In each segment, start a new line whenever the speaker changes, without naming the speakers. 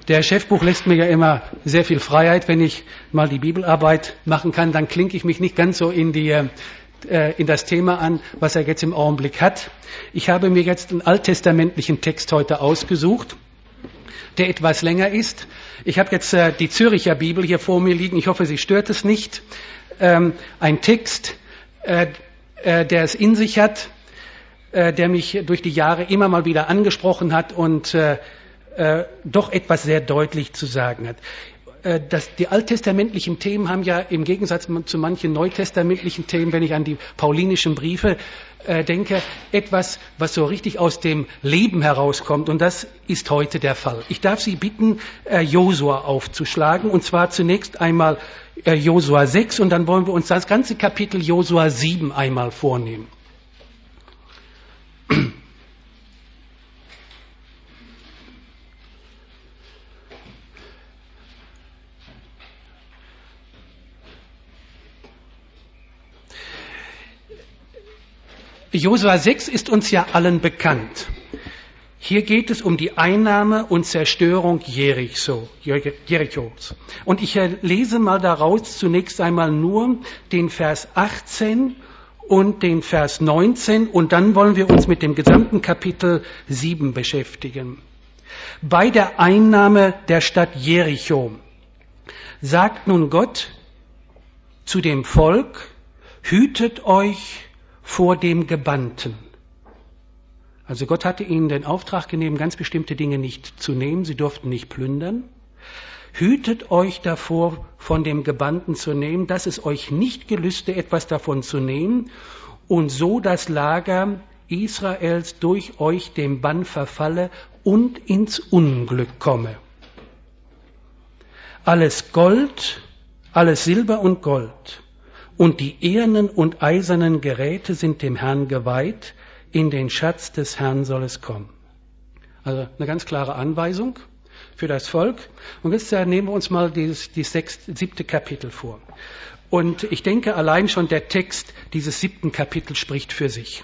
Der Chefbuch lässt mir ja immer sehr viel Freiheit. Wenn ich mal die Bibelarbeit machen kann, dann klinke ich mich nicht ganz so in das Thema an, was er jetzt im Augenblick hat. Ich habe mir jetzt einen alttestamentlichen Text heute ausgesucht, der etwas länger ist. Ich habe jetzt die Zürcher Bibel hier vor mir liegen. Ich hoffe, sie stört es nicht. Ein Text, der es in sich hat, der mich durch die Jahre immer mal wieder angesprochen hat und doch etwas sehr deutlich zu sagen hat. Die alttestamentlichen Themen haben ja im Gegensatz zu manchen neutestamentlichen Themen, wenn ich an die paulinischen Briefe denke, etwas, was so richtig aus dem Leben herauskommt. Und das ist heute der Fall. Ich darf Sie bitten, Josua aufzuschlagen. Und zwar zunächst einmal Josua 6 und dann wollen wir uns das ganze Kapitel Josua 7 einmal vornehmen. Josua 6 ist uns ja allen bekannt. Hier geht es um die Einnahme und Zerstörung Jerichos. Und ich lese mal daraus zunächst einmal nur den Vers 18 und den Vers 19 und dann wollen wir uns mit dem gesamten Kapitel 7 beschäftigen. Bei der Einnahme der Stadt Jericho sagt nun Gott zu dem Volk, hütet euch vor dem Gebannten. Also Gott hatte ihnen den Auftrag gegeben, ganz bestimmte Dinge nicht zu nehmen. Sie durften nicht plündern. Hütet euch davor, von dem Gebannten zu nehmen, dass es euch nicht gelüste, etwas davon zu nehmen und so das Lager Israels durch euch dem Bann verfalle und ins Unglück komme. Alles Gold, alles Silber und Gold und die ehernen und eisernen Geräte sind dem Herrn geweiht, in den Schatz des Herrn soll es kommen. Also eine ganz klare Anweisung für das Volk. Und jetzt nehmen wir uns mal das 7. Kapitel vor. Und ich denke, allein schon der Text dieses 7. Kapitels spricht für sich.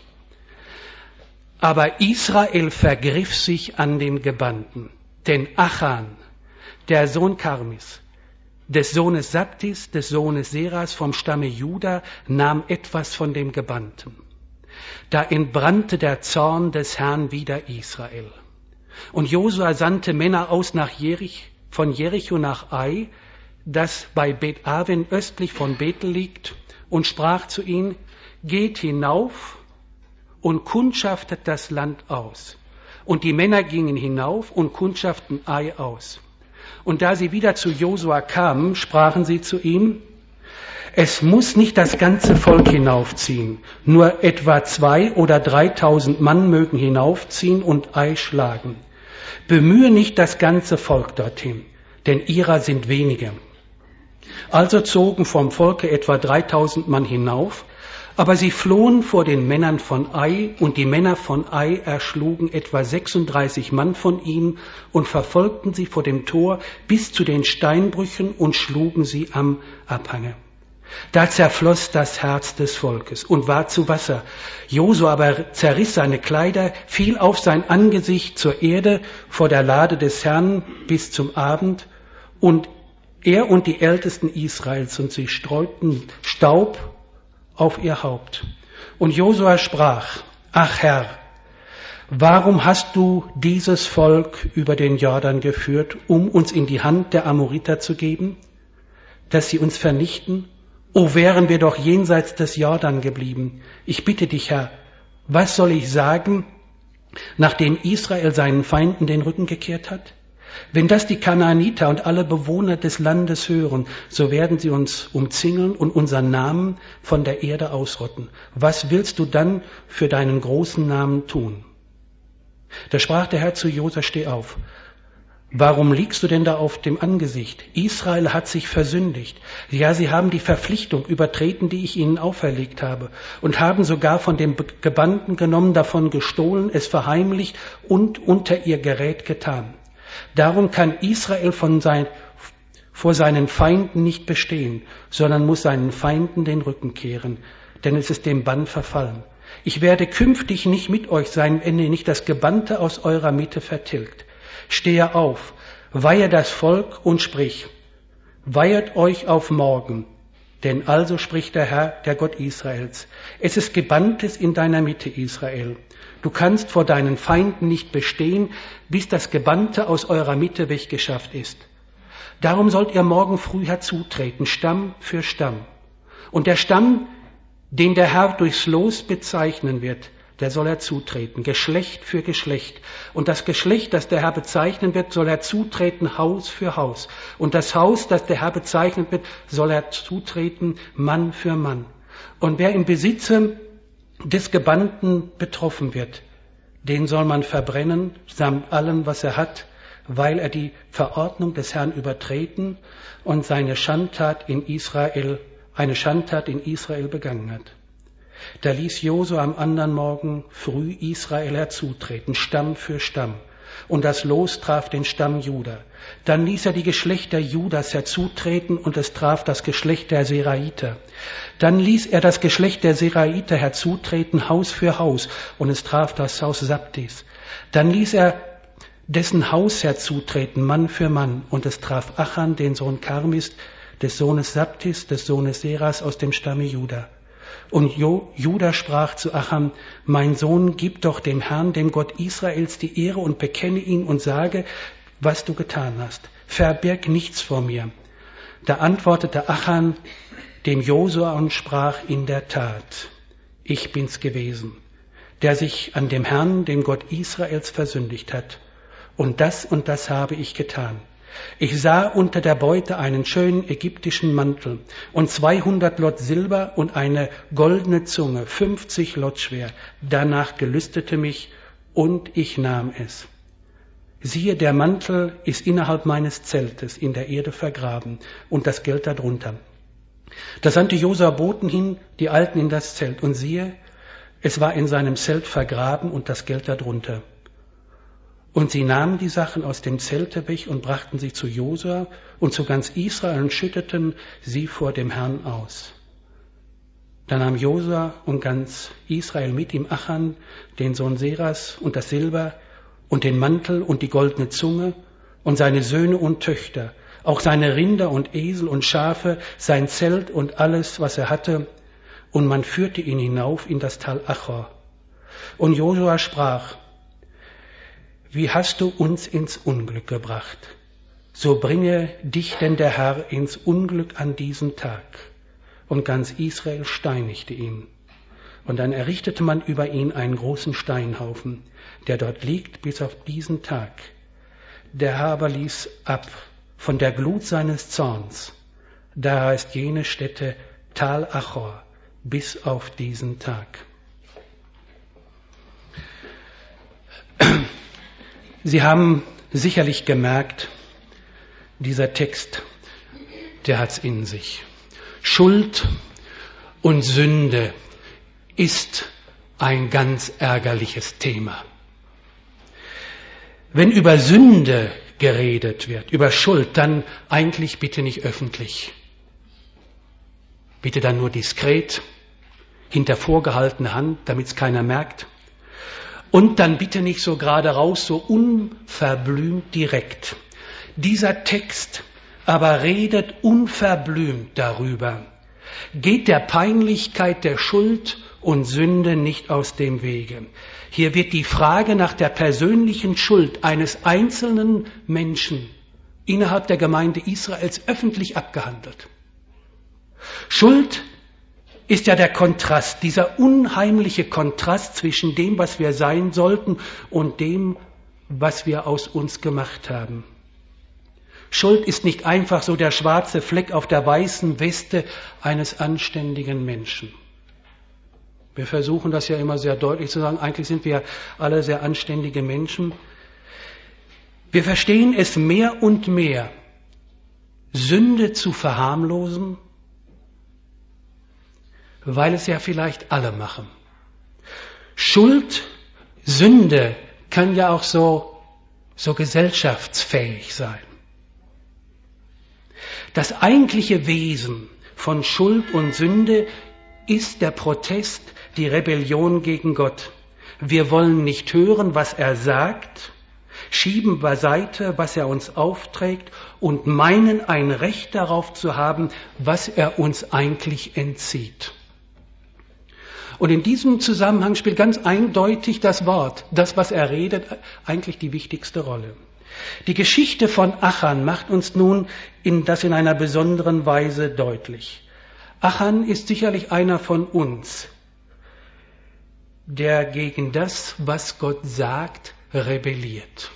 Aber Israel vergriff sich an den Gebannten, denn Achan, der Sohn Karmis, des Sohnes Sabtis, des Sohnes Seras vom Stamme Juda, nahm etwas von dem Gebannten. Da entbrannte der Zorn des Herrn wider Israel. Und Josua sandte Männer aus von Jericho nach Ai, das bei Bet-Aven östlich von Bethel liegt, und sprach zu ihnen, geht hinauf und kundschaftet das Land aus. Und die Männer gingen hinauf und kundschafteten Ai aus. Und da sie wieder zu Josua kamen, sprachen sie zu ihm, es muss nicht das ganze Volk hinaufziehen, nur etwa 2.000 oder 3.000 Mann mögen hinaufziehen und Ai schlagen. Bemühe nicht das ganze Volk dorthin, denn ihrer sind wenige. Also zogen vom Volke etwa 3.000 Mann hinauf, aber sie flohen vor den Männern von Ai, und die Männer von Ai erschlugen etwa 36 Mann von ihnen und verfolgten sie vor dem Tor bis zu den Steinbrüchen und schlugen sie am Abhange. Da zerfloss das Herz des Volkes und war zu Wasser. Josua aber zerriss seine Kleider, fiel auf sein Angesicht zur Erde vor der Lade des Herrn bis zum Abend, und er und die Ältesten Israels, und sie streuten Staub auf ihr Haupt. Und Josua sprach, ach Herr, warum hast du dieses Volk über den Jordan geführt, um uns in die Hand der Amoriter zu geben, dass sie uns vernichten? O, wären wir doch jenseits des Jordan geblieben. Ich bitte dich, Herr, was soll ich sagen, nachdem Israel seinen Feinden den Rücken gekehrt hat? Wenn das die Kanaaniter und alle Bewohner des Landes hören, so werden sie uns umzingeln und unseren Namen von der Erde ausrotten. Was willst du dann für deinen großen Namen tun? Da sprach der Herr zu Josua, steh auf. Warum liegst du denn da auf dem Angesicht? Israel hat sich versündigt. Ja, sie haben die Verpflichtung übertreten, die ich ihnen auferlegt habe, und haben sogar von dem Gebannten genommen, davon gestohlen, es verheimlicht und unter ihr Gerät getan. Darum kann Israel vor seinen Feinden nicht bestehen, sondern muss seinen Feinden den Rücken kehren, denn es ist dem Bann verfallen. Ich werde künftig nicht mit euch sein, wenn ihr nicht das Gebannte aus eurer Mitte vertilgt. Stehe auf, weihe das Volk und sprich, weihet euch auf morgen, denn also spricht der Herr, der Gott Israels. Es ist Gebanntes in deiner Mitte, Israel. Du kannst vor deinen Feinden nicht bestehen, bis das Gebannte aus eurer Mitte weggeschafft ist. Darum sollt ihr morgen früh herzutreten, Stamm für Stamm. Und der Stamm, den der Herr durchs Los bezeichnen wird, der soll herzutreten, Geschlecht für Geschlecht. Und das Geschlecht, das der Herr bezeichnen wird, soll herzutreten, Haus für Haus. Und das Haus, das der Herr bezeichnen wird, soll herzutreten, Mann für Mann. Und wer im Besitze des Gebannten betroffen wird, den soll man verbrennen, samt allem, was er hat, weil er die Verordnung des Herrn übertreten und eine Schandtat in Israel begangen hat. Da ließ Josua am anderen Morgen früh Israel herzutreten, Stamm für Stamm. Und das Los traf den Stamm Juda. Dann ließ er die Geschlechter Judas herzutreten und es traf das Geschlecht der Seraiter. Dann ließ er das Geschlecht der Seraiter herzutreten, Haus für Haus, und es traf das Haus Sabtis. Dann ließ er dessen Haus herzutreten, Mann für Mann, und es traf Achan, den Sohn Karmis, des Sohnes Sabtis, des Sohnes Seras aus dem Stamme Juda. Und Juda sprach zu Achan, mein Sohn, gib doch dem Herrn, dem Gott Israels, die Ehre und bekenne ihn und sage, was du getan hast. Verbirg nichts vor mir. Da antwortete Achan dem Josua und sprach, in der Tat, ich bin's gewesen, der sich an dem Herrn, dem Gott Israels, versündigt hat. Und das habe ich getan. Ich sah unter der Beute einen schönen ägyptischen Mantel und 200 Lot Silber und eine goldene Zunge, 50 Lot schwer. Danach gelüstete mich und ich nahm es. Siehe, der Mantel ist innerhalb meines Zeltes in der Erde vergraben und das Geld darunter. Da sandte Josua Boten hin, die eilten in das Zelt, und siehe, es war in seinem Zelt vergraben und das Geld darunter. Und sie nahmen die Sachen aus dem Zelte weg und brachten sie zu Josua und zu ganz Israel und schütteten sie vor dem Herrn aus. Da nahm Josua und ganz Israel mit ihm Achan, den Sohn Seras, und das Silber und den Mantel und die goldene Zunge und seine Söhne und Töchter, auch seine Rinder und Esel und Schafe, sein Zelt und alles, was er hatte, und man führte ihn hinauf in das Tal Achor. Und Josua sprach, wie hast du uns ins Unglück gebracht? So bringe dich denn der Herr ins Unglück an diesem Tag. Und ganz Israel steinigte ihn. Und dann errichtete man über ihn einen großen Steinhaufen, der dort liegt bis auf diesen Tag. Der Herr aber ließ ab von der Glut seines Zorns. Da heißt jene Stätte Tal Achor bis auf diesen Tag. Sie haben sicherlich gemerkt, dieser Text, der hat's in sich. Schuld und Sünde ist ein ganz ärgerliches Thema. Wenn über Sünde geredet wird, über Schuld, dann eigentlich bitte nicht öffentlich. Bitte dann nur diskret, hinter vorgehaltener Hand, damit es keiner merkt. Und dann bitte nicht so gerade raus, so unverblümt direkt. Dieser Text aber redet unverblümt darüber, geht der Peinlichkeit der Schuld und Sünde nicht aus dem Wege. Hier wird die Frage nach der persönlichen Schuld eines einzelnen Menschen innerhalb der Gemeinde Israels öffentlich abgehandelt. Schuld ist ja der Kontrast, dieser unheimliche Kontrast zwischen dem, was wir sein sollten, und dem, was wir aus uns gemacht haben. Schuld ist nicht einfach so der schwarze Fleck auf der weißen Weste eines anständigen Menschen. Wir versuchen das ja immer sehr deutlich zu sagen, eigentlich sind wir alle sehr anständige Menschen. Wir verstehen es mehr und mehr, Sünde zu verharmlosen, weil es ja vielleicht alle machen. Schuld, Sünde kann ja auch so gesellschaftsfähig sein. Das eigentliche Wesen von Schuld und Sünde ist der Protest, die Rebellion gegen Gott. Wir wollen nicht hören, was er sagt. schieben beiseite, was er uns aufträgt und meinen ein Recht darauf zu haben, was er uns eigentlich entzieht. Und in diesem Zusammenhang spielt ganz eindeutig das Wort, das, was er redet, eigentlich die wichtigste Rolle. Die Geschichte von Achan macht uns nun das in einer besonderen Weise deutlich. Achan ist sicherlich einer von uns, der gegen das, was Gott sagt, rebelliert.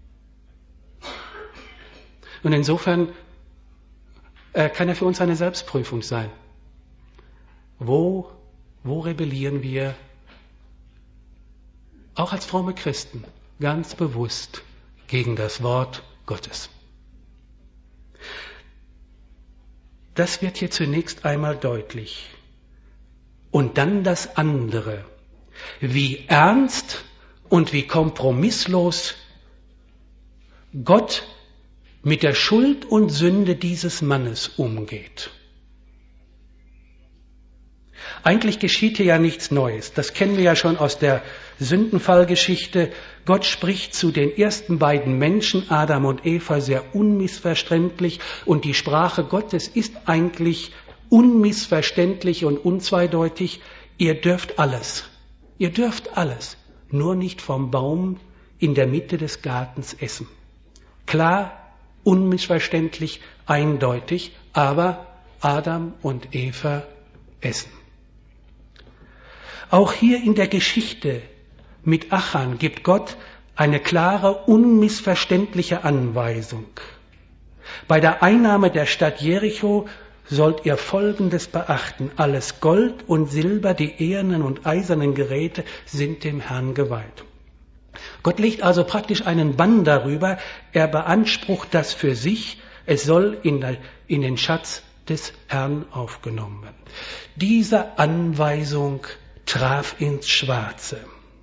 Und insofern kann er für uns eine Selbstprüfung sein. Wo rebellieren wir, auch als fromme Christen, ganz bewusst gegen das Wort Gottes? Das wird hier zunächst einmal deutlich. Und dann das andere. Wie ernst und wie kompromisslos Gott mit der Schuld und Sünde dieses Mannes umgeht. Eigentlich geschieht hier ja nichts Neues. Das kennen wir ja schon aus der Sündenfallgeschichte. Gott spricht zu den ersten beiden Menschen, Adam und Eva, sehr unmissverständlich. Und die Sprache Gottes ist eigentlich unmissverständlich und unzweideutig. Ihr dürft alles, nur nicht vom Baum in der Mitte des Gartens essen. Klar, unmissverständlich, eindeutig, aber Adam und Eva essen. Auch hier in der Geschichte mit Achan gibt Gott eine klare, unmissverständliche Anweisung. Bei der Einnahme der Stadt Jericho sollt ihr Folgendes beachten: Alles Gold und Silber, die ehernen und eisernen Geräte sind dem Herrn geweiht. Gott legt also praktisch einen Bann darüber. Er beansprucht das für sich. Es soll in den Schatz des Herrn aufgenommen werden. Diese Anweisung traf ins Schwarze.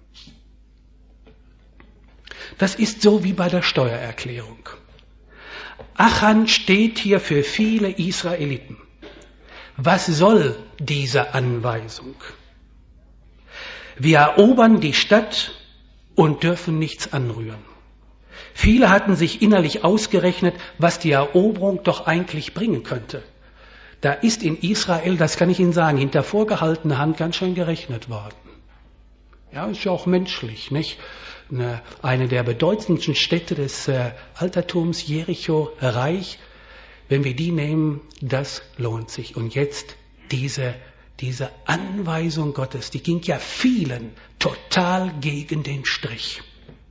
Das ist so wie bei der Steuererklärung. Achan steht hier für viele Israeliten. Was soll diese Anweisung? Wir erobern die Stadt und dürfen nichts anrühren. Viele hatten sich innerlich ausgerechnet, was die Eroberung doch eigentlich bringen könnte. Da ist in Israel, das kann ich Ihnen sagen, hinter vorgehaltener Hand ganz schön gerechnet worden. Ja, ist ja auch menschlich, nicht? Eine der bedeutendsten Städte des Altertums, Jericho, Reich, wenn wir die nehmen, das lohnt sich. Und jetzt diese Anweisung Gottes, die ging ja vielen total gegen den Strich.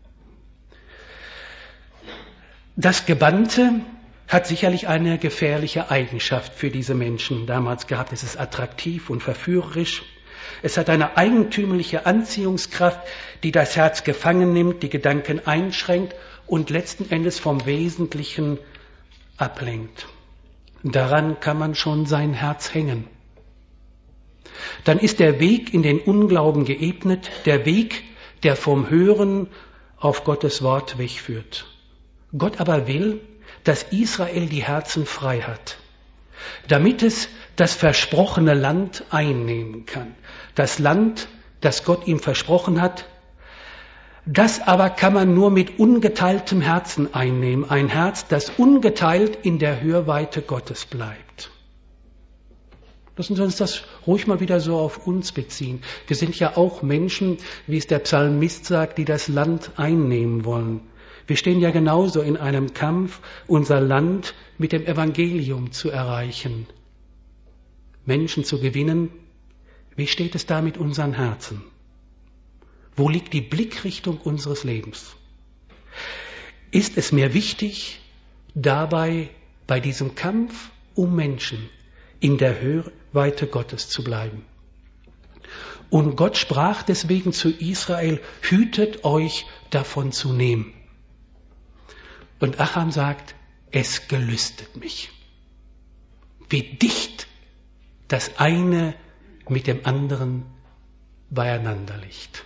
Das Gebannte hat sicherlich eine gefährliche Eigenschaft für diese Menschen damals gehabt. Es ist attraktiv und verführerisch. Es hat eine eigentümliche Anziehungskraft, die das Herz gefangen nimmt, die Gedanken einschränkt und letzten Endes vom Wesentlichen ablenkt. Daran kann man schon sein Herz hängen. Dann ist der Weg in den Unglauben geebnet, der Weg, der vom Hören auf Gottes Wort wegführt. Gott aber will, dass Israel die Herzen frei hat, damit es das versprochene Land einnehmen kann. Das Land, das Gott ihm versprochen hat, das aber kann man nur mit ungeteiltem Herzen einnehmen. Ein Herz, das ungeteilt in der Hörweite Gottes bleibt. Lassen Sie uns das ruhig mal wieder so auf uns beziehen. Wir sind ja auch Menschen, wie es der Psalmist sagt, die das Land einnehmen wollen. Wir stehen ja genauso in einem Kampf, unser Land mit dem Evangelium zu erreichen, Menschen zu gewinnen. Wie steht es da mit unseren Herzen? Wo liegt die Blickrichtung unseres Lebens? Ist es mir wichtig, dabei bei diesem Kampf um Menschen in der Hörweite Gottes zu bleiben? Und Gott sprach deswegen zu Israel: Hütet euch davon zu nehmen. Und Achan sagt: Es gelüstet mich. Wie dicht das eine mit dem anderen beieinander liegt.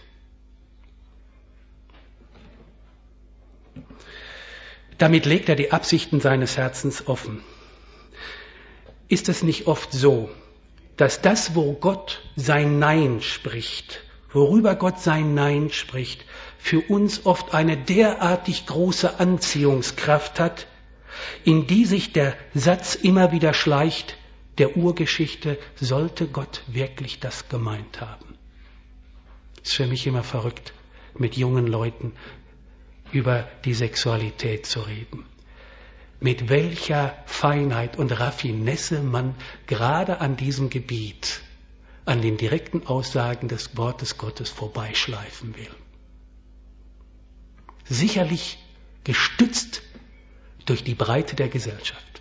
Damit legt er die Absichten seines Herzens offen. Ist es nicht oft so, dass das, wo Gott sein Nein spricht, worüber Gott sein Nein spricht, für uns oft eine derartig große Anziehungskraft hat, in die sich der Satz immer wieder schleicht, der Urgeschichte, sollte Gott wirklich das gemeint haben? Ist für mich immer verrückt, mit jungen Leuten über die Sexualität zu reden. Mit welcher Feinheit und Raffinesse man gerade an diesem Gebiet, an den direkten Aussagen des Wortes Gottes vorbeischleifen will. Sicherlich gestützt durch die Breite der Gesellschaft.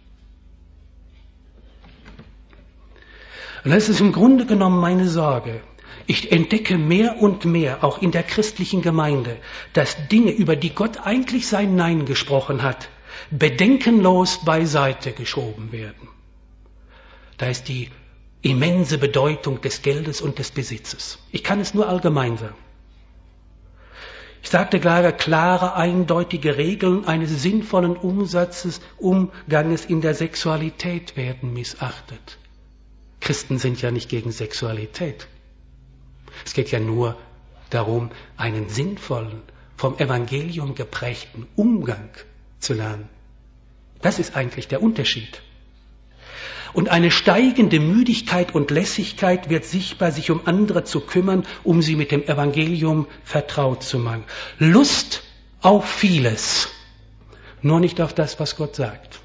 Und das ist im Grunde genommen meine Sorge. Ich entdecke mehr und mehr, auch in der christlichen Gemeinde, dass Dinge, über die Gott eigentlich sein Nein gesprochen hat, bedenkenlos beiseite geschoben werden. Da ist die immense Bedeutung des Geldes und des Besitzes. Ich kann es nur allgemein sagen. Ich sagte gerade, klare, eindeutige Regeln eines sinnvollen Umganges in der Sexualität werden missachtet. Christen sind ja nicht gegen Sexualität. Es geht ja nur darum, einen sinnvollen, vom Evangelium geprägten Umgang zu lernen. Das ist eigentlich der Unterschied. Und eine steigende Müdigkeit und Lässigkeit wird sichtbar, sich um andere zu kümmern, um sie mit dem Evangelium vertraut zu machen. Lust auf vieles, nur nicht auf das, was Gott sagt.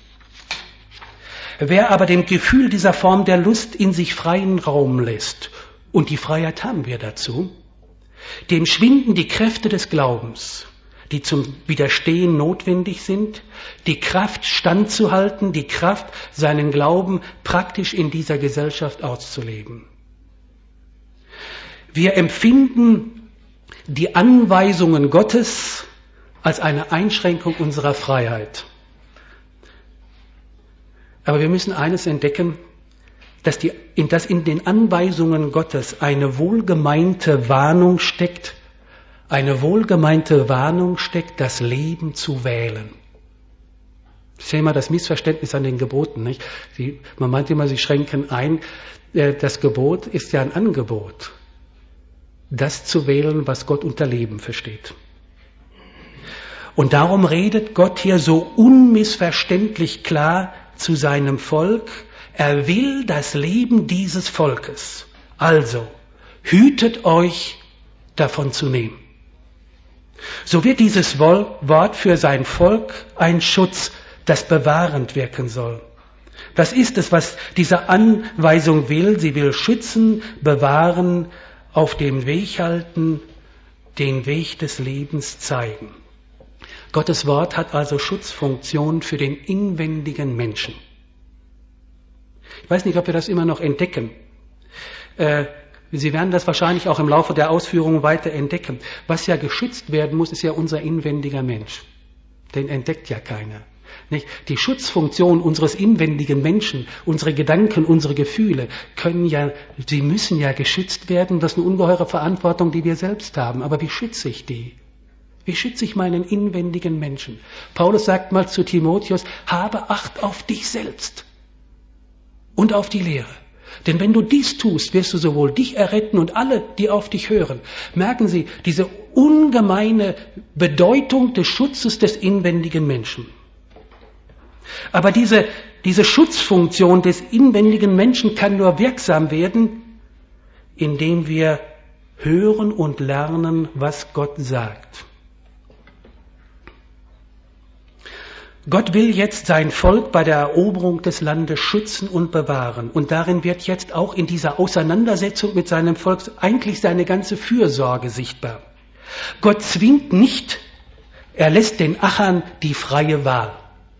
Wer aber dem Gefühl dieser Form der Lust in sich freien Raum lässt, und die Freiheit haben wir dazu, dem schwinden die Kräfte des Glaubens, die zum Widerstehen notwendig sind, die Kraft standzuhalten, die Kraft, seinen Glauben praktisch in dieser Gesellschaft auszuleben. Wir empfinden die Anweisungen Gottes als eine Einschränkung unserer Freiheit. Aber wir müssen eines entdecken, dass in den Anweisungen Gottes eine wohlgemeinte Warnung steckt, das Leben zu wählen. Das ist ja immer das Missverständnis an den Geboten, nicht? Man meint immer, sie schränken ein. Das Gebot ist ja ein Angebot, das zu wählen, was Gott unter Leben versteht. Und darum redet Gott hier so unmissverständlich klar zu seinem Volk. Er will das Leben dieses Volkes. Also, hütet euch, davon zu nehmen. So wird dieses Wort für sein Volk ein Schutz, das bewahrend wirken soll. Das ist es, was diese Anweisung will. Sie will schützen, bewahren, auf dem Weg halten, den Weg des Lebens zeigen. Gottes Wort hat also Schutzfunktion für den inwendigen Menschen. Ich weiß nicht, ob wir das immer noch entdecken. Sie werden das wahrscheinlich auch im Laufe der Ausführungen weiter entdecken. Was ja geschützt werden muss, ist ja unser inwendiger Mensch. Den entdeckt ja keiner. Nicht? Die Schutzfunktion unseres inwendigen Menschen, unsere Gedanken, unsere Gefühle, sie müssen ja geschützt werden. Das ist eine ungeheure Verantwortung, die wir selbst haben. Aber wie schütze ich die? Wie schütze ich meinen inwendigen Menschen? Paulus sagt mal zu Timotheus, habe Acht auf dich selbst und auf die Lehre. Denn wenn du dies tust, wirst du sowohl dich erretten und alle, die auf dich hören. Merken Sie diese ungemeine Bedeutung des Schutzes des inwendigen Menschen. Aber diese Schutzfunktion des inwendigen Menschen kann nur wirksam werden, indem wir hören und lernen, was Gott sagt. Gott will jetzt sein Volk bei der Eroberung des Landes schützen und bewahren. Und darin wird jetzt auch in dieser Auseinandersetzung mit seinem Volk eigentlich seine ganze Fürsorge sichtbar. Gott zwingt nicht, er lässt den Achern die freie Wahl.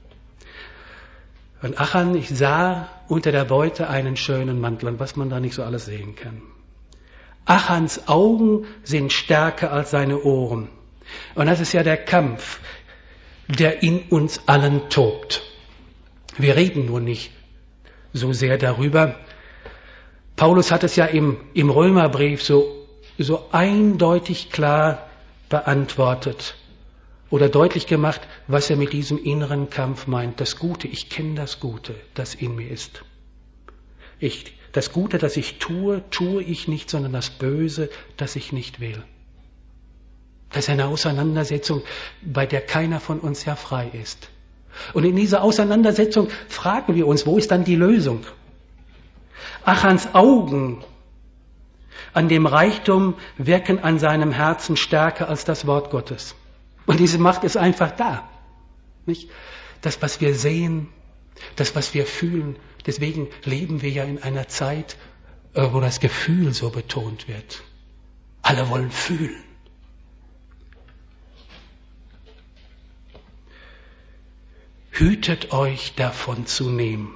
Und Achan, ich sah unter der Beute einen schönen Mantel, und was man da nicht so alles sehen kann. Achans Augen sind stärker als seine Ohren. Und das ist ja der Kampf, der in uns allen tobt. Wir reden nur nicht so sehr darüber. Paulus hat es ja im Römerbrief so eindeutig klar beantwortet oder deutlich gemacht, was er mit diesem inneren Kampf meint. Das Gute, ich kenne das Gute, das in mir ist. Ich Das Gute, das ich tue, tue ich nicht, sondern das Böse, das ich nicht will. Das ist eine Auseinandersetzung, bei der keiner von uns ja frei ist. Und in dieser Auseinandersetzung fragen wir uns, wo ist dann die Lösung? Achans Augen an dem Reichtum wirken an seinem Herzen stärker als das Wort Gottes. Und diese Macht ist einfach da. Nicht? Das, was wir sehen, das, was wir fühlen. Deswegen leben wir ja in einer Zeit, wo das Gefühl so betont wird. Alle wollen fühlen. Hütet euch davon zu nehmen.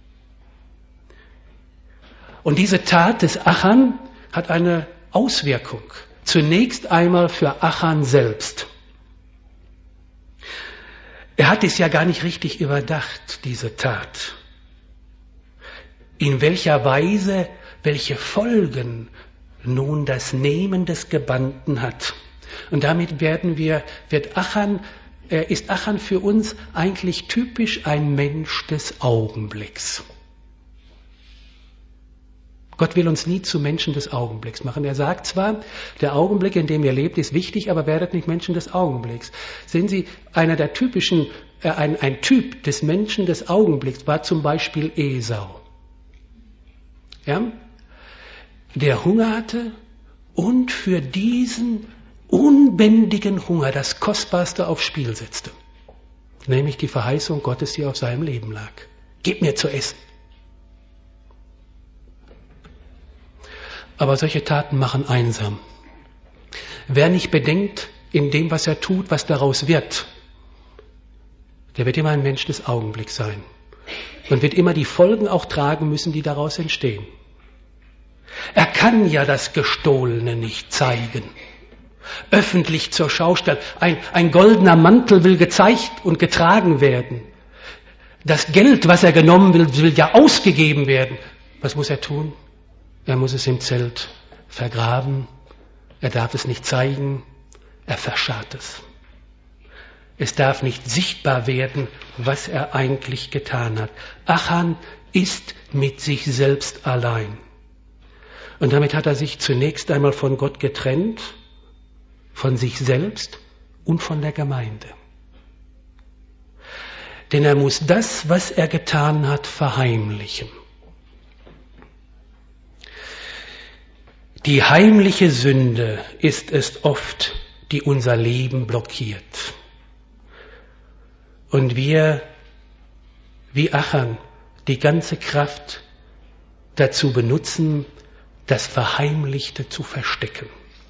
Und diese Tat des Achan hat eine Auswirkung. Zunächst einmal für Achan selbst. Er hat es ja gar nicht richtig überdacht, diese Tat. In welcher Weise, welche Folgen nun das Nehmen des Gebannten hat. Und damit ist Achan für uns eigentlich typisch ein Mensch des Augenblicks. Gott will uns nie zu Menschen des Augenblicks machen. Er sagt zwar, der Augenblick, in dem ihr lebt, ist wichtig, aber werdet nicht Menschen des Augenblicks. Sehen Sie, ein Typ des Menschen des Augenblicks war zum Beispiel Esau. Ja? Der Hunger hatte und für diesen unbändigen Hunger das Kostbarste aufs Spiel setzte. Nämlich die Verheißung Gottes, die auf seinem Leben lag. Gib mir zu essen. Aber solche Taten machen einsam. Wer nicht bedenkt in dem, was er tut, was daraus wird, der wird immer ein Mensch des Augenblicks sein und wird immer die Folgen auch tragen müssen, die daraus entstehen. Er kann ja das Gestohlene nicht zeigen, öffentlich zur Schau stellen. Ein goldener Mantel will gezeigt und getragen werden. Das Geld, was er genommen will ja ausgegeben werden. Was muss er tun? Er muss es im Zelt vergraben, er darf es nicht zeigen, er verscharrt es. Es darf nicht sichtbar werden, was er eigentlich getan hat. Achan ist mit sich selbst allein. Und damit hat er sich zunächst einmal von Gott getrennt, von sich selbst und von der Gemeinde. Denn er muss das, was er getan hat, verheimlichen. Die heimliche Sünde ist es oft, die unser Leben blockiert. Und wir, wie Achan, die ganze Kraft dazu benutzen, das Verheimlichte zu verstecken.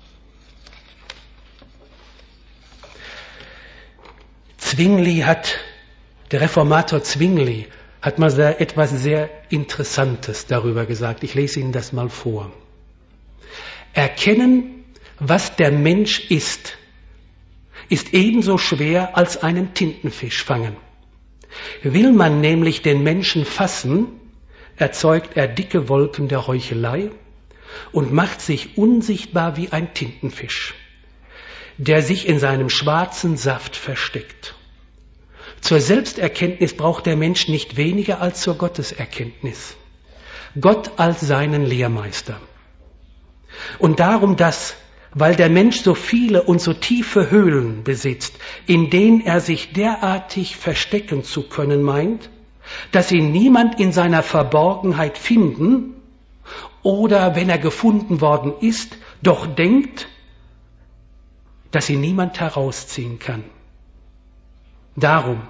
Der Reformator Zwingli hat mal etwas sehr Interessantes darüber gesagt. Ich lese Ihnen das mal vor. Erkennen, was der Mensch ist ebenso schwer als einen Tintenfisch fangen. Will man nämlich den Menschen fassen, erzeugt er dicke Wolken der Heuchelei und macht sich unsichtbar wie ein Tintenfisch, der sich in seinem schwarzen Saft versteckt. Zur Selbsterkenntnis braucht der Mensch nicht weniger als zur Gotteserkenntnis. Gott als seinen Lehrmeister. Und darum weil der Mensch so viele und so tiefe Höhlen besitzt, in denen er sich derartig verstecken zu können meint, dass ihn niemand in seiner Verborgenheit finden oder, wenn er gefunden worden ist, doch denkt, dass ihn niemand herausziehen kann. Darum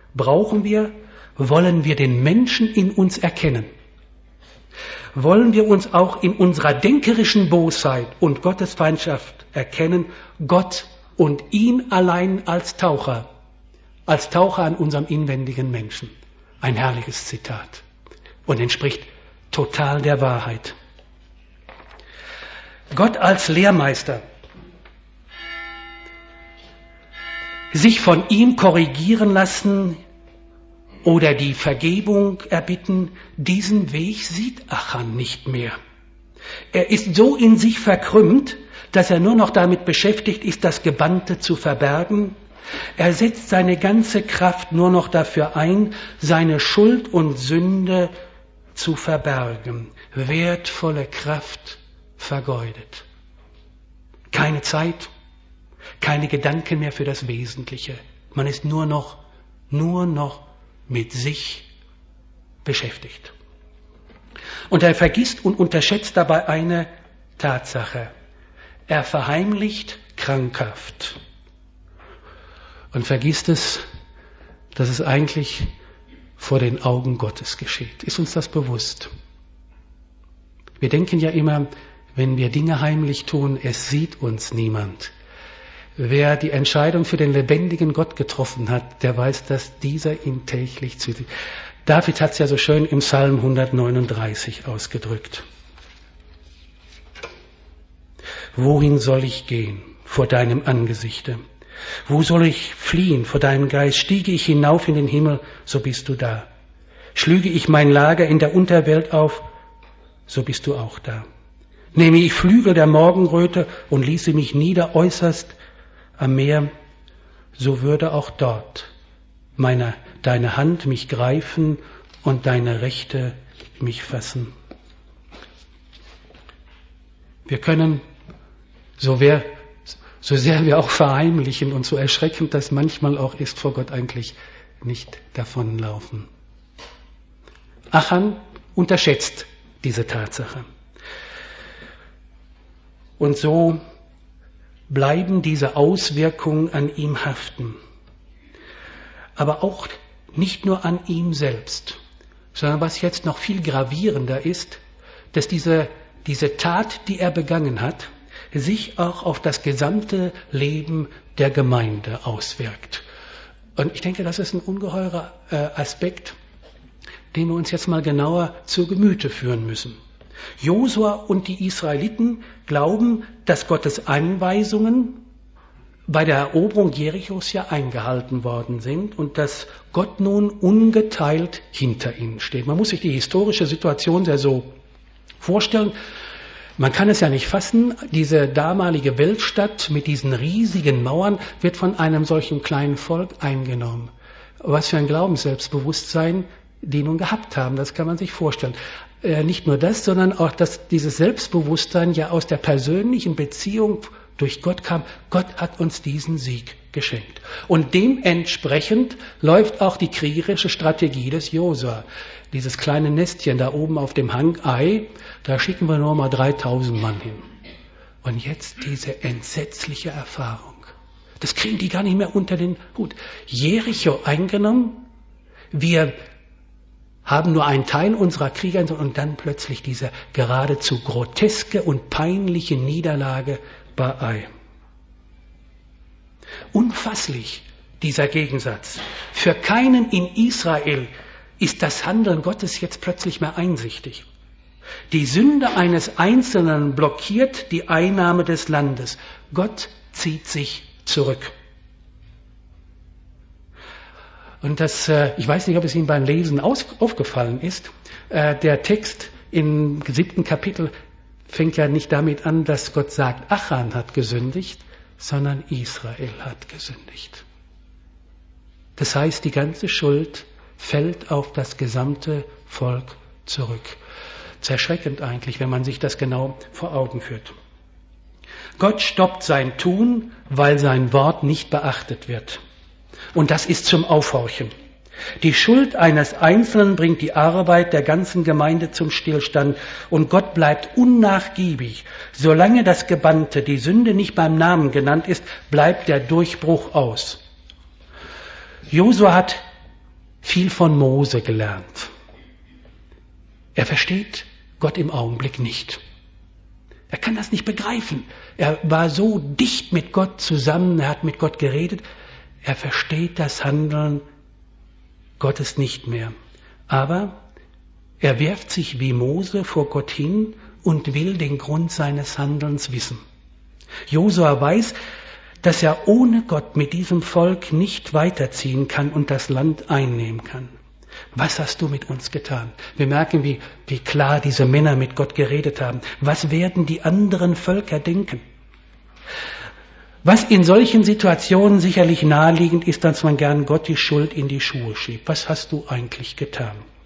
wollen wir den Menschen in uns erkennen. Wollen wir uns auch in unserer denkerischen Bosheit und Gottesfeindschaft erkennen, Gott und ihn allein als Taucher an unserem inwendigen Menschen. Ein herrliches Zitat und entspricht total der Wahrheit. Gott als Lehrmeister, sich von ihm korrigieren lassen oder die Vergebung erbitten, diesen Weg sieht Achan nicht mehr. Er ist so in sich verkrümmt, dass er nur noch damit beschäftigt ist, das Gebannte zu verbergen. Er setzt seine ganze Kraft nur noch dafür ein, seine Schuld und Sünde zu verbergen, wertvolle Kraft vergeudet. Keine Zeit, keine Gedanken mehr für das Wesentliche. Man ist nur noch mit sich beschäftigt. Und er vergisst und unterschätzt dabei eine Tatsache. Er verheimlicht krankhaft und vergisst es, dass es eigentlich vor den Augen Gottes geschieht. Ist uns das bewusst? Wir denken ja immer, wenn wir Dinge heimlich tun, es sieht uns niemand. Wer die Entscheidung für den lebendigen Gott getroffen hat, der weiß, dass dieser ihn täglich zu... David hat es ja so schön im Psalm 139 ausgedrückt. Wohin soll ich gehen vor deinem Angesichte? Wo soll ich fliehen vor deinem Geist? Stiege ich hinauf in den Himmel, so bist du da. Schlüge ich mein Lager in der Unterwelt auf, so bist du auch da. Nehme ich Flügel der Morgenröte und ließe mich nieder äußerst am Meer, so würde auch dort deine Hand mich greifen und deine Rechte mich fassen. Wir können, so sehr wir auch verheimlichen und so erschreckend das manchmal auch ist, vor Gott eigentlich nicht davonlaufen. Achan unterschätzt diese Tatsache. Und so bleiben diese Auswirkungen an ihm haften. Aber auch nicht nur an ihm selbst, sondern was jetzt noch viel gravierender ist, dass diese Tat, die er begangen hat, sich auch auf das gesamte Leben der Gemeinde auswirkt. Und ich denke, das ist ein ungeheurer Aspekt, den wir uns jetzt mal genauer zu Gemüte führen müssen. Josua und die Israeliten glauben, dass Gottes Anweisungen bei der Eroberung Jerichos ja eingehalten worden sind und dass Gott nun ungeteilt hinter ihnen steht. Man muss sich die historische Situation ja so vorstellen. Man kann es ja nicht fassen, diese damalige Weltstadt mit diesen riesigen Mauern wird von einem solchen kleinen Volk eingenommen. Was für ein Glaubensselbstbewusstsein die nun gehabt haben, das kann man sich vorstellen. Nicht nur das, sondern auch, dass dieses Selbstbewusstsein ja aus der persönlichen Beziehung durch Gott kam. Gott hat uns diesen Sieg geschenkt. Und dementsprechend läuft auch die kriegerische Strategie des Josua. Dieses kleine Nestchen da oben auf dem Hang Ai, da schicken wir nur mal 3000 Mann hin. Und jetzt diese entsetzliche Erfahrung. Das kriegen die gar nicht mehr unter den Hut. Jericho eingenommen, wir haben nur einen Teil unserer Krieger und dann plötzlich diese geradezu groteske und peinliche Niederlage bei Ai. Unfasslich, dieser Gegensatz. Für keinen in Israel ist das Handeln Gottes jetzt plötzlich mehr einsichtig. Die Sünde eines Einzelnen blockiert die Einnahme des Landes. Gott zieht sich zurück. Und das, ich weiß nicht, ob es Ihnen beim Lesen aufgefallen ist, der Text im 7. Kapitel fängt ja nicht damit an, dass Gott sagt, Achan hat gesündigt, sondern Israel hat gesündigt. Das heißt, die ganze Schuld fällt auf das gesamte Volk zurück. Das ist erschreckend eigentlich, wenn man sich das genau vor Augen führt. Gott stoppt sein Tun, weil sein Wort nicht beachtet wird. Und das ist zum Aufhorchen. Die Schuld eines Einzelnen bringt die Arbeit der ganzen Gemeinde zum Stillstand und Gott bleibt unnachgiebig. Solange das Gebannte, die Sünde nicht beim Namen genannt ist, bleibt der Durchbruch aus. Josua hat viel von Mose gelernt. Er versteht Gott im Augenblick nicht. Er kann das nicht begreifen. Er war so dicht mit Gott zusammen, er hat mit Gott geredet. Er versteht das Handeln Gottes nicht mehr. Aber er wirft sich wie Mose vor Gott hin und will den Grund seines Handelns wissen. Josua weiß, dass er ohne Gott mit diesem Volk nicht weiterziehen kann und das Land einnehmen kann. Was hast du mit uns getan? Wir merken, wie klar diese Männer mit Gott geredet haben. Was werden die anderen Völker denken? Was in solchen Situationen sicherlich naheliegend ist, dass man gern Gott die Schuld in die Schuhe schiebt. Was hast du eigentlich getan?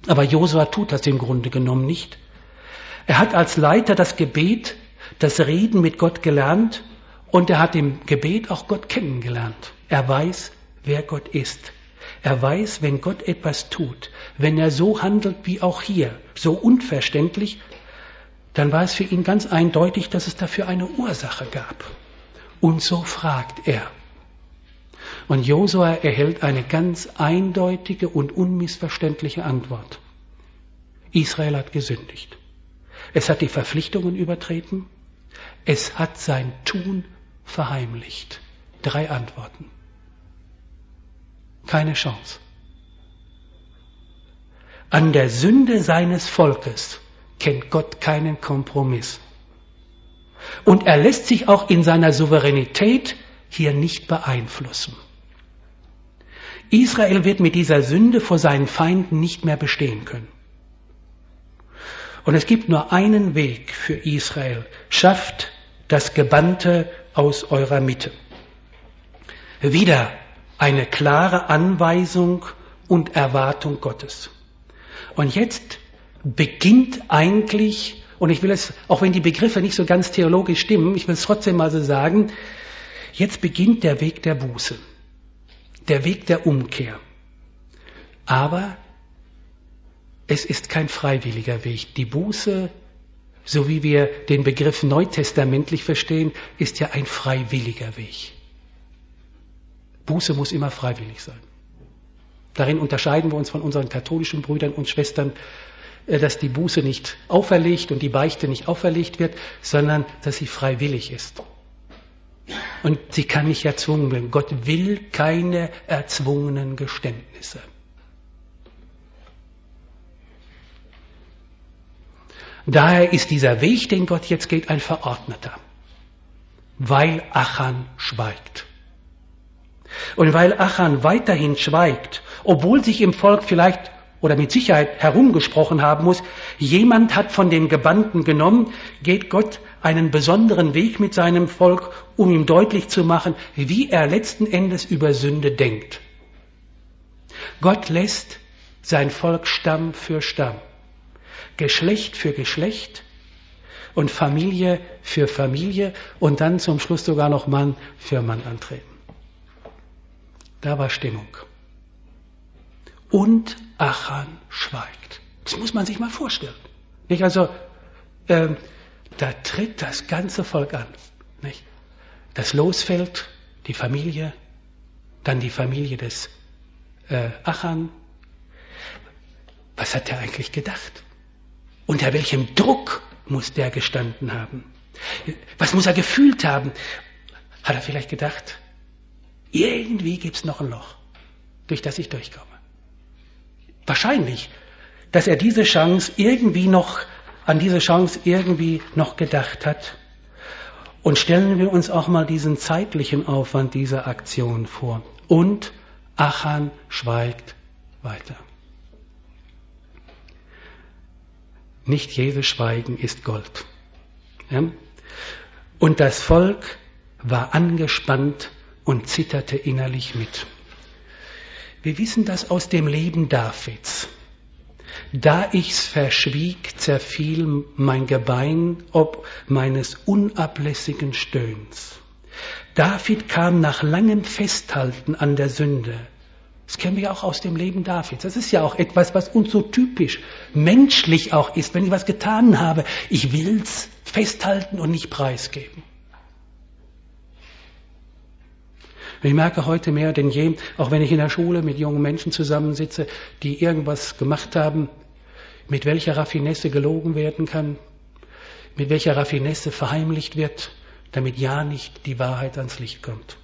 Aber Josua tut das im Grunde genommen nicht. Er hat als Leiter das Gebet, das Reden mit Gott gelernt und er hat im Gebet auch Gott kennengelernt. Er weiß, wer Gott ist. Er weiß, wenn Gott etwas tut, wenn er so handelt wie auch hier, so unverständlich, dann war es für ihn ganz eindeutig, dass es dafür eine Ursache gab. Und so fragt er. Und Josua erhält eine ganz eindeutige und unmissverständliche Antwort. Israel hat gesündigt. Es hat die Verpflichtungen übertreten. Es hat sein Tun verheimlicht. 3 Antworten. Keine Chance. An der Sünde seines Volkes kennt Gott keinen Kompromiss. Und er lässt sich auch in seiner Souveränität hier nicht beeinflussen. Israel wird mit dieser Sünde vor seinen Feinden nicht mehr bestehen können. Und es gibt nur einen Weg für Israel. Schafft das Gebannte aus eurer Mitte. Wieder eine klare Anweisung und Erwartung Gottes. Und jetzt beginnt eigentlich, und ich will es, auch wenn die Begriffe nicht so ganz theologisch stimmen, ich will es trotzdem mal so sagen, jetzt beginnt der Weg der Buße, der Weg der Umkehr. Aber es ist kein freiwilliger Weg. Die Buße, so wie wir den Begriff neutestamentlich verstehen, ist ja ein freiwilliger Weg. Buße muss immer freiwillig sein. Darin unterscheiden wir uns von unseren katholischen Brüdern und Schwestern, dass die Buße nicht auferlegt und die Beichte nicht auferlegt wird, sondern dass sie freiwillig ist. Und sie kann nicht erzwungen werden. Gott will keine erzwungenen Geständnisse. Daher ist dieser Weg, den Gott jetzt geht, ein verordneter. Weil Achan schweigt. Und weil Achan weiterhin schweigt, obwohl sich im Volk vielleicht oder mit Sicherheit herumgesprochen haben muss, jemand hat von den Gebannten genommen, geht Gott einen besonderen Weg mit seinem Volk, um ihm deutlich zu machen, wie er letzten Endes über Sünde denkt. Gott lässt sein Volk Stamm für Stamm, Geschlecht für Geschlecht und Familie für Familie und dann zum Schluss sogar noch Mann für Mann antreten. Da war Stimmung. Und Achan schweigt. Das muss man sich mal vorstellen. Nicht? Also, da tritt das ganze Volk an. Nicht? Das Los fällt, die Familie, dann die Familie des Achan. Was hat er eigentlich gedacht? Unter welchem Druck muss der gestanden haben? Was muss er gefühlt haben? Hat er vielleicht gedacht, irgendwie gibt es noch ein Loch, durch das ich durchkomme? Wahrscheinlich, dass er an diese Chance irgendwie noch gedacht hat. Und stellen wir uns auch mal diesen zeitlichen Aufwand dieser Aktion vor. Und Achan schweigt weiter. Nicht jedes Schweigen ist Gold. Ja? Und das Volk war angespannt und zitterte innerlich mit. Wir wissen das aus dem Leben Davids. Da ich's verschwieg, zerfiel mein Gebein ob meines unablässigen Stöhns. David kam nach langem Festhalten an der Sünde. Das kennen wir auch aus dem Leben Davids. Das ist ja auch etwas, was uns so typisch, menschlich auch ist. Wenn ich was getan habe, ich will's festhalten und nicht preisgeben. Ich merke heute mehr denn je, auch wenn ich in der Schule mit jungen Menschen zusammensitze, die irgendwas gemacht haben, mit welcher Raffinesse gelogen werden kann, mit welcher Raffinesse verheimlicht wird, damit ja nicht die Wahrheit ans Licht kommt.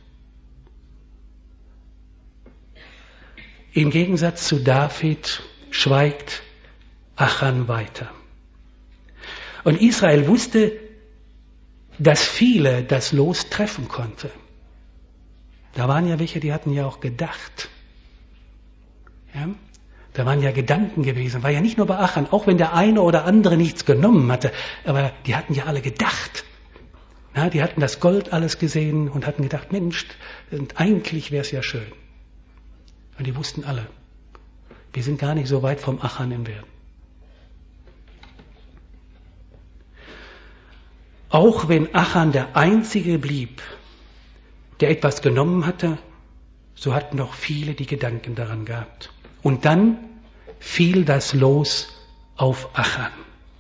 Im Gegensatz zu David schweigt Achan weiter. Und Israel wusste, dass viele das Los treffen konnte. Da waren ja welche, die hatten ja auch gedacht. Ja? Da waren ja Gedanken gewesen. War ja nicht nur bei Achan, auch wenn der eine oder andere nichts genommen hatte, aber die hatten ja alle gedacht. Ja, die hatten das Gold alles gesehen und hatten gedacht, Mensch, eigentlich wäre es ja schön. Und die wussten alle, Wir sind gar nicht so weit vom Achan entfernt. Auch wenn Achan der Einzige blieb, der etwas genommen hatte, so hatten noch viele die Gedanken daran gehabt. Und dann fiel das Los auf Achan.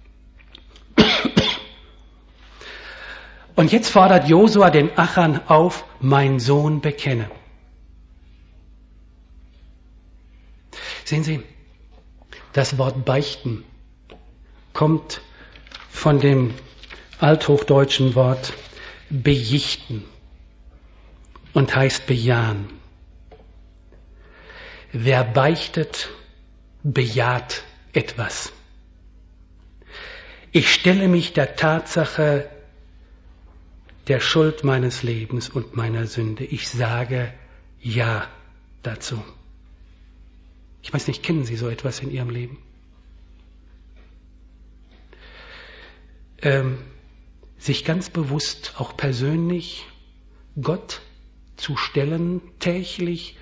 Und jetzt fordert Josua den Achan auf, mein Sohn, bekenne. Sehen Sie, das Wort beichten kommt von dem althochdeutschen Wort bejichten und heißt bejahen. Wer beichtet, bejaht etwas. Ich stelle mich der Tatsache der Schuld meines Lebens und meiner Sünde. Ich sage Ja dazu. Ich weiß nicht, kennen Sie so etwas in Ihrem Leben? Sich ganz bewusst, auch persönlich, Gott zu stellen, täglich,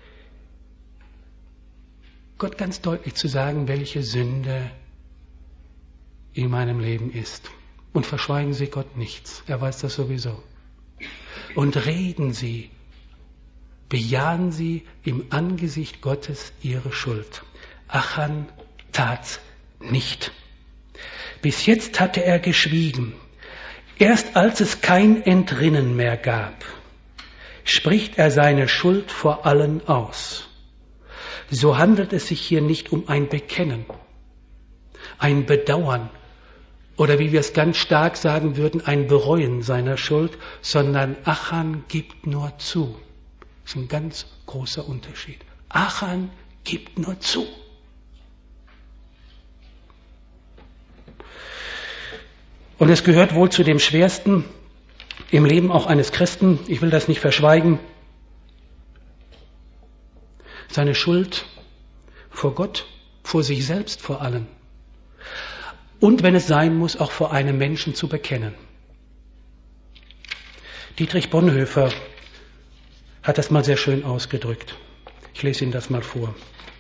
Gott ganz deutlich zu sagen, welche Sünde in meinem Leben ist. Und verschweigen Sie Gott nichts, er weiß das sowieso. Und reden Sie, bejahen Sie im Angesicht Gottes Ihre Schuld. Achan tat's nicht. Bis jetzt hatte er geschwiegen. Erst als es kein Entrinnen mehr gab, spricht er seine Schuld vor allen aus. So handelt es sich hier nicht um ein Bekennen, ein Bedauern oder wie wir es ganz stark sagen würden, ein Bereuen seiner Schuld, sondern Achan gibt nur zu. Das ist ein ganz großer Unterschied. Achan gibt nur zu. Und es gehört wohl zu dem Schwersten im Leben auch eines Christen, ich will das nicht verschweigen, seine Schuld vor Gott, vor sich selbst vor allem und wenn es sein muss, auch vor einem Menschen zu bekennen. Dietrich Bonhoeffer hat das mal sehr schön ausgedrückt. Ich lese Ihnen das mal vor.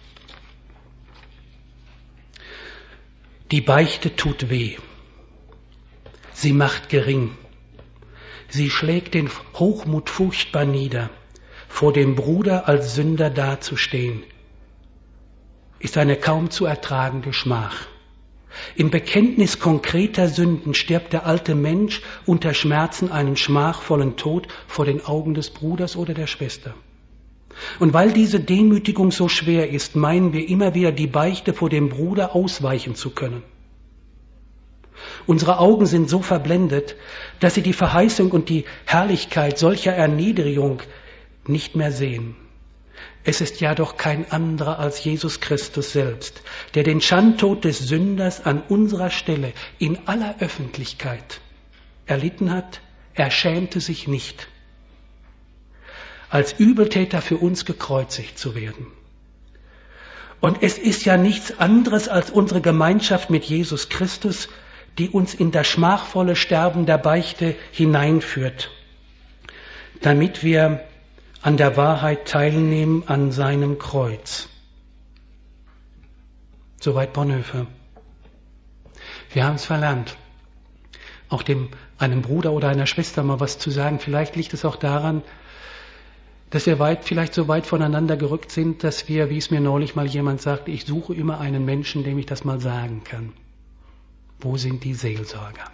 Die Beichte tut weh. Sie macht gering. Sie schlägt den Hochmut furchtbar nieder. Vor dem Bruder als Sünder dazustehen, ist eine kaum zu ertragende Schmach. Im Bekenntnis konkreter Sünden stirbt der alte Mensch unter Schmerzen einen schmachvollen Tod vor den Augen des Bruders oder der Schwester. Und weil diese Demütigung so schwer ist, meinen wir immer wieder, die Beichte vor dem Bruder ausweichen zu können. Unsere Augen sind so verblendet, dass sie die Verheißung und die Herrlichkeit solcher Erniedrigung nicht mehr sehen. Es ist ja doch kein anderer als Jesus Christus selbst, der den Schandtod des Sünders an unserer Stelle in aller Öffentlichkeit erlitten hat. Er schämte sich nicht, als Übeltäter für uns gekreuzigt zu werden. Und es ist ja nichts anderes als unsere Gemeinschaft mit Jesus Christus, die uns in das schmachvolle Sterben der Beichte hineinführt, damit wir an der Wahrheit teilnehmen an seinem Kreuz. Soweit Bonhoeffer. Wir haben es verlernt, auch einem Bruder oder einer Schwester mal was zu sagen. Vielleicht liegt es auch daran, dass wir vielleicht so weit voneinander gerückt sind, dass wir, wie es mir neulich mal jemand sagte, ich suche immer einen Menschen, dem ich das mal sagen kann. Wo sind die Seelsorger?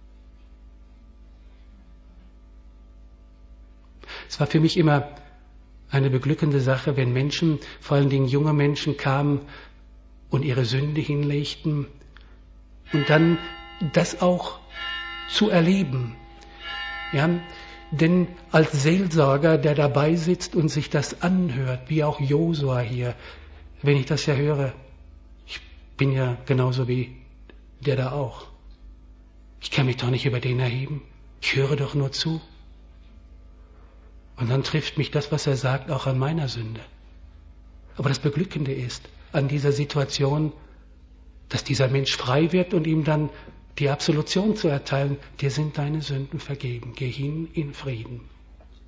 Es war für mich immer eine beglückende Sache, wenn Menschen, vor allen Dingen junge Menschen, kamen und ihre Sünde hinlegten und dann das auch zu erleben. Ja, denn als Seelsorger, der dabei sitzt und sich das anhört, wie auch Josua hier, wenn ich das ja höre, ich bin ja genauso wie der da auch. Ich kann mich doch nicht über den erheben. Ich höre doch nur zu. Und dann trifft mich das, was er sagt, auch an meiner Sünde. Aber das Beglückende ist an dieser Situation, dass dieser Mensch frei wird und ihm dann die Absolution zu erteilen. Dir sind deine Sünden vergeben. Geh hin in Frieden.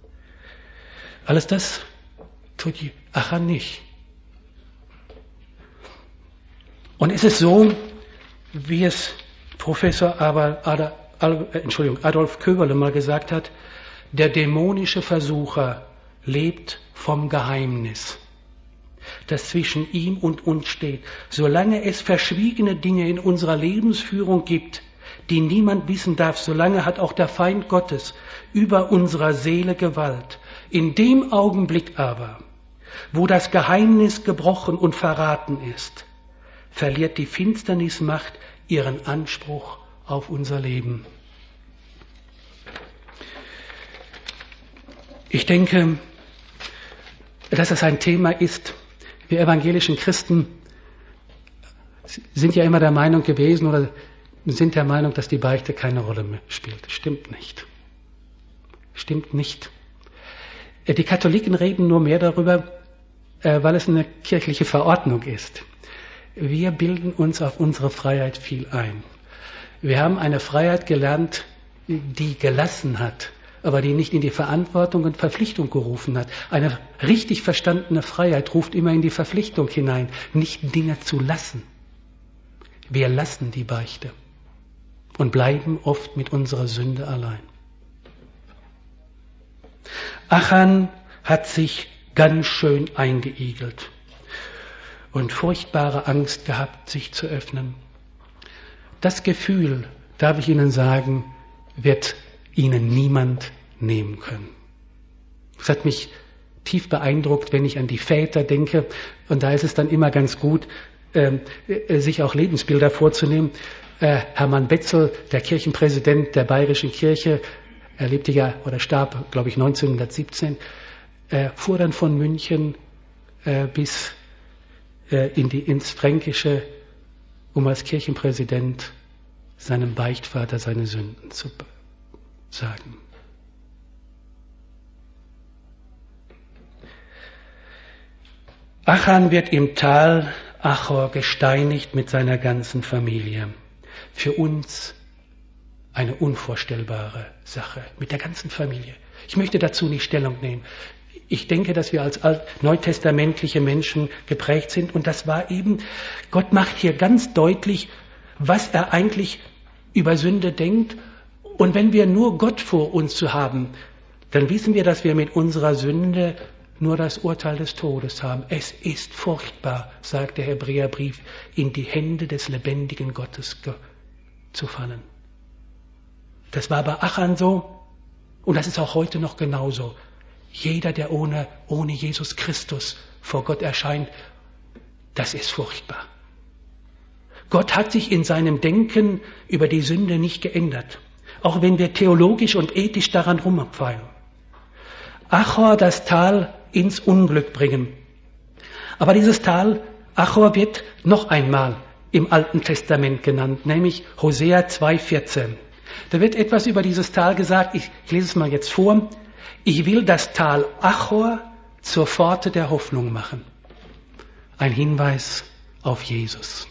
Alles das tut Achan nicht. Und es ist so, wie es Professor Adolf Köberle mal gesagt hat, der dämonische Versucher lebt vom Geheimnis, das zwischen ihm und uns steht. Solange es verschwiegene Dinge in unserer Lebensführung gibt, die niemand wissen darf, solange hat auch der Feind Gottes über unserer Seele Gewalt. In dem Augenblick aber, wo das Geheimnis gebrochen und verraten ist, verliert die Finsternismacht ihren Anspruch auf unser Leben. Ich denke, dass es ein Thema ist. Wir evangelischen Christen sind ja immer der Meinung gewesen oder sind der Meinung, dass die Beichte keine Rolle mehr spielt. Stimmt nicht. Stimmt nicht. Die Katholiken reden nur mehr darüber, weil es eine kirchliche Verordnung ist. Wir bilden uns auf unsere Freiheit viel ein. Wir haben eine Freiheit gelernt, die gelassen hat, aber die nicht in die Verantwortung und Verpflichtung gerufen hat. Eine richtig verstandene Freiheit ruft immer in die Verpflichtung hinein, nicht Dinge zu lassen. Wir lassen die Beichte und bleiben oft mit unserer Sünde allein. Achan hat sich ganz schön eingeigelt und furchtbare Angst gehabt, sich zu öffnen. Das Gefühl, darf ich Ihnen sagen, wird Ihnen niemand nehmen können. Es hat mich tief beeindruckt, wenn ich an die Väter denke, und da ist es dann immer ganz gut, sich auch Lebensbilder vorzunehmen. Hermann Betzel, der Kirchenpräsident der Bayerischen Kirche, er lebte ja oder starb, glaube ich, 1917, fuhr dann von München bis ins Fränkische, um als Kirchenpräsident seinem Beichtvater seine Sünden zu sagen. Achan wird im Tal Achor gesteinigt mit seiner ganzen Familie. Für uns eine unvorstellbare Sache, mit der ganzen Familie. Ich möchte dazu nicht Stellung nehmen. Ich denke, dass wir als neutestamentliche Menschen geprägt sind, und das war eben, Gott macht hier ganz deutlich, was er eigentlich über Sünde denkt. Und wenn wir nur Gott vor uns zu haben, dann wissen wir, dass wir mit unserer Sünde nur das Urteil des Todes haben. Es ist furchtbar, sagt der Hebräerbrief, in die Hände des lebendigen Gottes zu fallen. Das war bei Achan so, und das ist auch heute noch genauso. Jeder, der ohne Jesus Christus vor Gott erscheint, das ist furchtbar. Gott hat sich in seinem Denken über die Sünde nicht geändert, auch wenn wir theologisch und ethisch daran rumabfeilen. Achor, das Tal, ins Unglück bringen. Aber dieses Tal, Achor, wird noch einmal im Alten Testament genannt, nämlich Hosea 2,14. Da wird etwas über dieses Tal gesagt, ich lese es mal jetzt vor. Ich will das Tal Achor zur Pforte der Hoffnung machen. Ein Hinweis auf Jesus.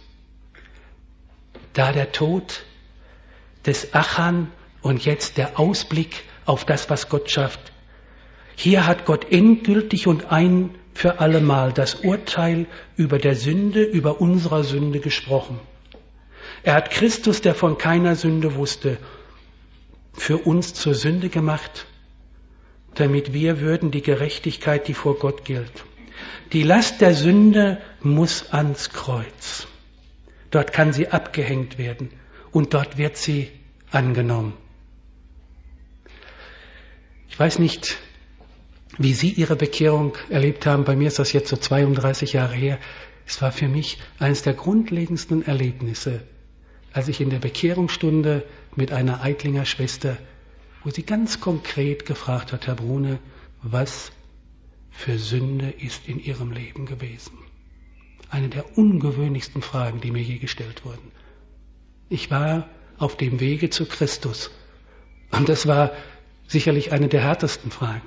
Da der Tod des Achan und jetzt der Ausblick auf das, was Gott schafft. Hier hat Gott endgültig und ein für allemal das Urteil über der Sünde, über unserer Sünde gesprochen. Er hat Christus, der von keiner Sünde wusste, für uns zur Sünde gemacht, damit wir würden die Gerechtigkeit, die vor Gott gilt. Die Last der Sünde muss ans Kreuz. Dort kann sie abgehängt werden und dort wird sie angenommen. Ich weiß nicht, wie Sie Ihre Bekehrung erlebt haben. Bei mir ist das jetzt so 32 Jahre her. Es war für mich eines der grundlegendsten Erlebnisse, als ich in der Bekehrungsstunde mit einer Eitlinger Schwester, wo sie ganz konkret gefragt hat, Herr Brune, was für Sünde ist in Ihrem Leben gewesen? Eine der ungewöhnlichsten Fragen, die mir je gestellt wurden. Ich war auf dem Wege zu Christus und das war sicherlich eine der härtesten Fragen.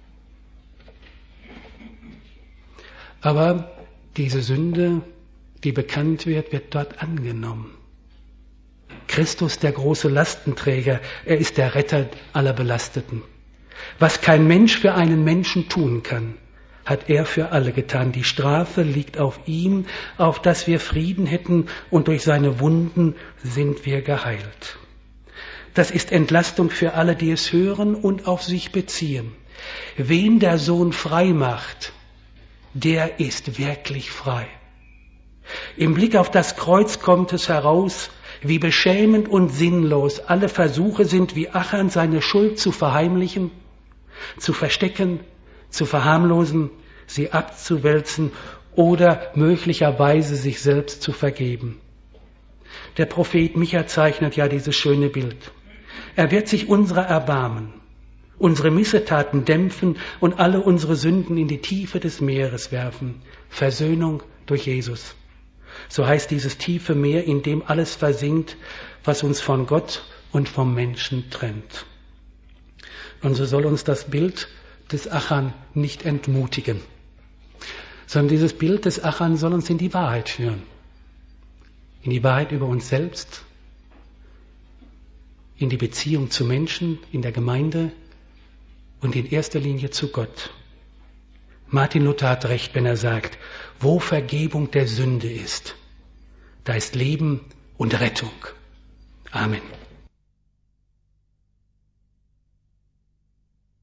Aber diese Sünde, die bekannt wird, wird dort angenommen. Christus, der große Lastenträger, er ist der Retter aller Belasteten. Was kein Mensch für einen Menschen tun kann, hat er für alle getan. Die Strafe liegt auf ihm, auf dass wir Frieden hätten, und durch seine Wunden sind wir geheilt. Das ist Entlastung für alle, die es hören und auf sich beziehen. Wen der Sohn frei macht, der ist wirklich frei. Im Blick auf das Kreuz kommt es heraus, wie beschämend und sinnlos alle Versuche sind, wie Achan seine Schuld zu verheimlichen, zu verstecken, zu verharmlosen, sie abzuwälzen oder möglicherweise sich selbst zu vergeben. Der Prophet Micha zeichnet ja dieses schöne Bild. Er wird sich unserer erbarmen, unsere Missetaten dämpfen und alle unsere Sünden in die Tiefe des Meeres werfen. Versöhnung durch Jesus. So heißt dieses tiefe Meer, in dem alles versinkt, was uns von Gott und vom Menschen trennt. Und so soll uns das Bild des Achan nicht entmutigen, sondern dieses Bild des Achan soll uns in die Wahrheit führen. In die Wahrheit über uns selbst, in die Beziehung zu Menschen, in der Gemeinde und in erster Linie zu Gott. Martin Luther hat recht, wenn er sagt, wo Vergebung der Sünde ist, da ist Leben und Rettung. Amen.